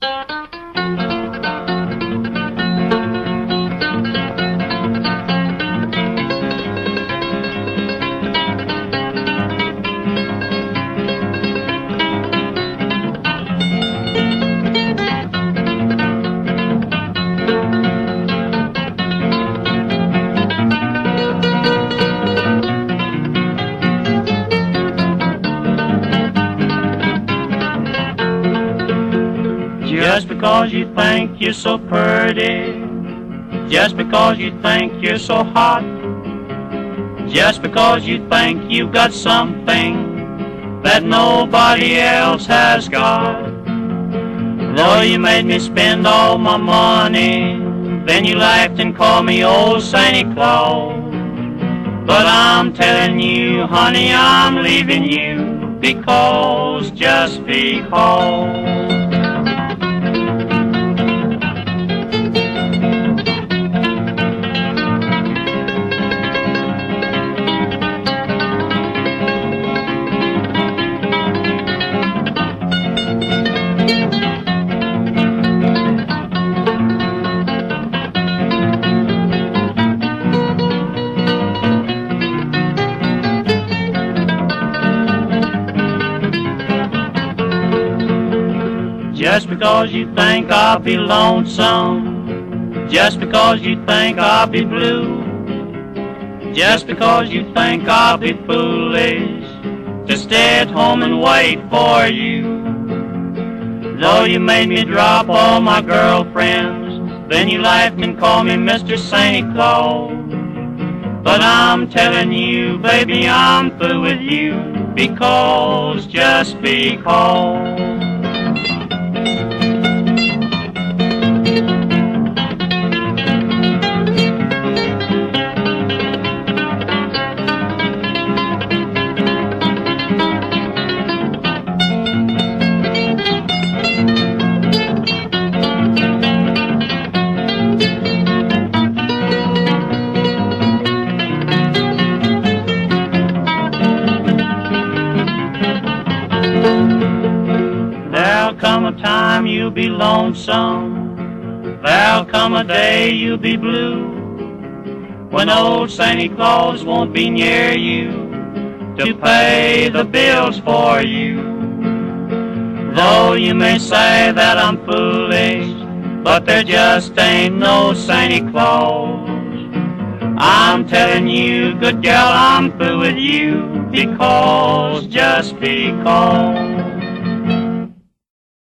Just because you think you're so pretty, just because you think you're so hot, just because you think you've got something that nobody else has got. Though you made me spend all my money, then you laughed and called me old Santa Claus. But I'm telling you, honey, I'm leaving you because, just because. Just because you think I'll be lonesome, just because you think I'll be blue, just because you think I'll be foolish to stay at home and wait for you. Though you made me drop all my girlfriends, then you laughed and called me Mr. Santa Claus. But I'm telling you, baby, I'm through with you because, just because. There'll come a time you'll be lonesome, there'll come a day you'll be blue, when old Santa Claus won't be near you to pay the bills for you. Though you may say that I'm foolish, but there just ain't no Santa Claus. I'm telling you, good gal, I'm through with you because, just because.